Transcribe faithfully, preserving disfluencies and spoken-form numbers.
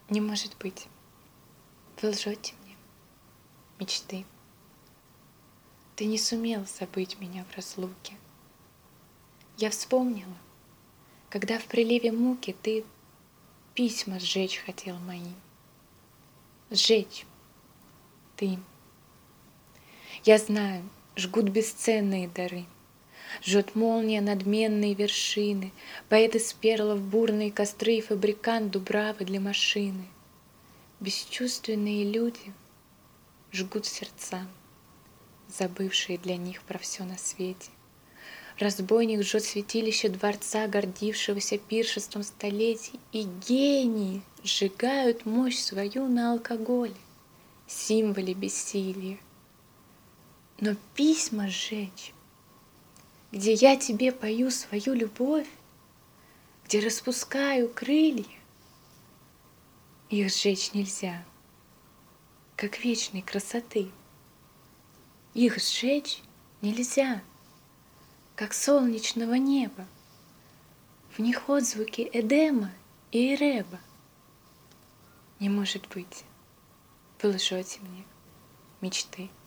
Не может быть, вы лжете мне, мечты. Ты не сумел забыть меня в разлуке. Я вспомнила, когда в приливе муки ты письма сжечь хотел мои. Сжечь ты. Я знаю, жгут бесценные дары, жжет молния надменные вершины, поэт из перлов бурные костры и фабрикант дубравы для машины. Бесчувственные люди жгут сердца, забывшие для них про все на свете. Разбойник жжет святилище дворца, гордившегося пиршеством столетий, и гении сжигают мощь свою на алкоголе, символе бессилия. Но письма сжечь, где я тебе пою свою любовь, где распускаю крылья, их сжечь нельзя, как вечной красоты. Их сжечь нельзя, как солнечного неба. В них отзвуки Эдема и Эреба. Не может быть, вы лжете мне, мечты.